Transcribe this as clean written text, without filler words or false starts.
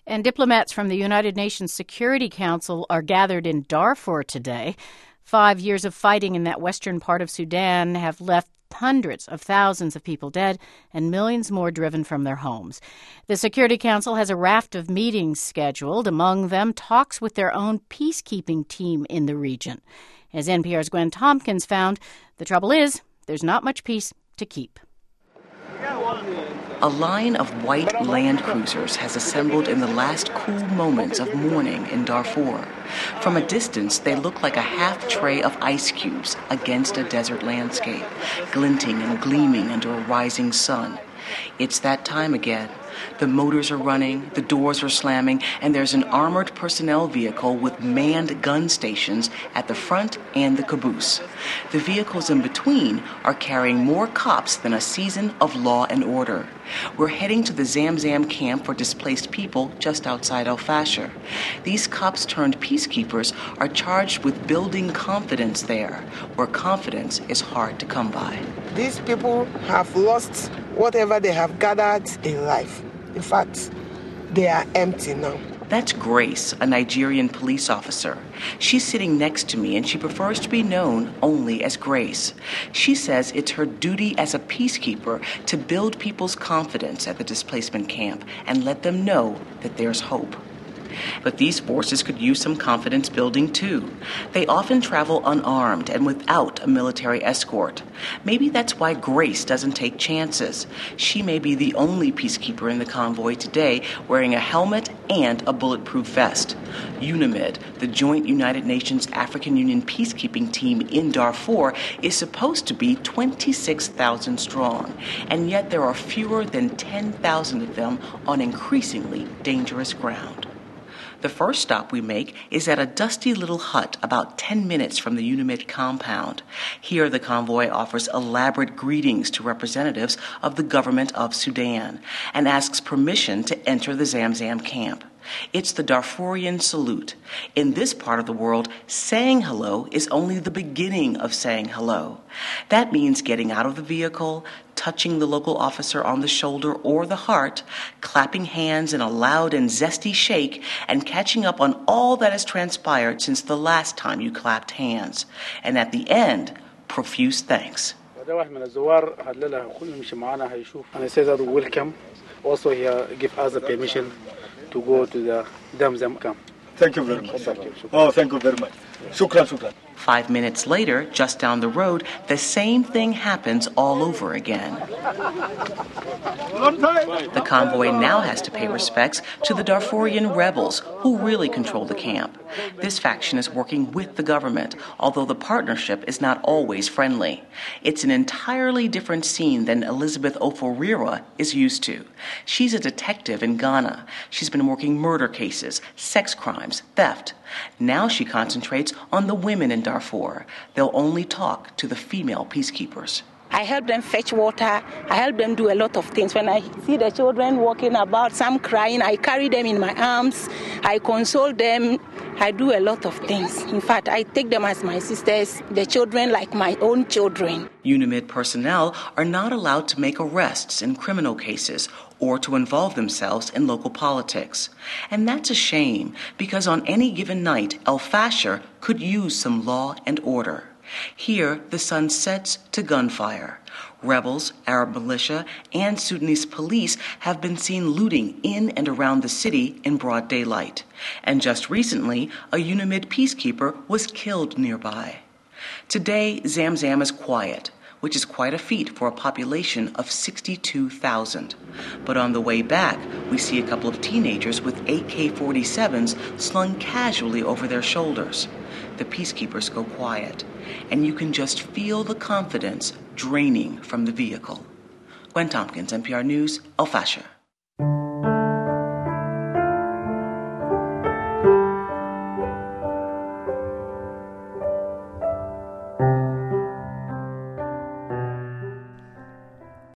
And diplomats from the United Nations Security Council are gathered in Darfur today. 5 years of fighting in that western part of Sudan have left hundreds of thousands of people dead and millions more driven from their homes. The Security Council has a raft of meetings scheduled, among them talks with their own peacekeeping team in the region. As NPR's Gwen Tompkins found, the trouble is there's not much peace to keep. A line of white land cruisers has assembled in the last cool moments of morning in Darfur. From a distance, they look like a half tray of ice cubes against a desert landscape, glinting and gleaming under a rising sun. It's that time again. The motors are running, the doors are slamming, and there's an armored personnel vehicle with manned gun stations at the front and the caboose. The vehicles in between are carrying more cops than a season of Law and Order. We're heading to the Zamzam camp for displaced people just outside El Fasher. These cops turned peacekeepers are charged with building confidence there, where confidence is hard to come by. These people have lost whatever they have gathered in life. In fact, they are empty now. That's Grace, a Nigerian police officer. She's sitting next to me, and she prefers to be known only as Grace. She says it's her duty as a peacekeeper to build people's confidence at the displacement camp and let them know that there's hope. But these forces could use some confidence building, too. They often travel unarmed and without a military escort. Maybe that's why Grace doesn't take chances. She may be the only peacekeeper in the convoy today wearing a helmet and a bulletproof vest. UNAMID, the Joint United Nations African Union peacekeeping team in Darfur, is supposed to be 26,000 strong, and yet there are fewer than 10,000 of them on increasingly dangerous ground. The first stop we make is at a dusty little hut about 10 minutes from the UNAMID compound. Here, the convoy offers elaborate greetings to representatives of the government of Sudan and asks permission to enter the Zamzam camp. It's the Darfurian salute. In this part of the world, saying hello is only the beginning of saying hello. That means getting out of the vehicle, touching the local officer on the shoulder or the heart, clapping hands in a loud and zesty shake, and catching up on all that has transpired since the last time you clapped hands. And at the end, profuse thanks. And I say that welcome. Also, he give us the permission to go to the Zamzam camp. Thank you very much. Oh, thank you very much. Shukran, shukran. 5 minutes later, just down the road, the same thing happens all over again. The convoy now has to pay respects to the Darfurian rebels, who really control the camp. This faction is working with the government, although the partnership is not always friendly. It's an entirely different scene than Elizabeth Oforira is used to. She's a detective in Ghana. She's been working murder cases, sex crimes, theft. Now she concentrates on the women in Darfur. They'll only talk to the female peacekeepers. I help them fetch water. I help them do a lot of things. When I see the children walking about, some crying, I carry them in my arms. I console them. I do a lot of things. In fact, I take them as my sisters, the children like my own children. UNAMID personnel are not allowed to make arrests in criminal cases or to involve themselves in local politics. And that's a shame, because on any given night, El Fasher could use some law and order. Here, the sun sets to gunfire. Rebels, Arab militia, and Sudanese police have been seen looting in and around the city in broad daylight. And just recently, a UNAMID peacekeeper was killed nearby. Today, Zamzam is quiet, which is quite a feat for a population of 62,000. But on the way back, we see a couple of teenagers with AK-47s slung casually over their shoulders. The peacekeepers go quiet, and you can just feel the confidence draining from the vehicle. Gwen Tompkins, NPR News, El Fasher.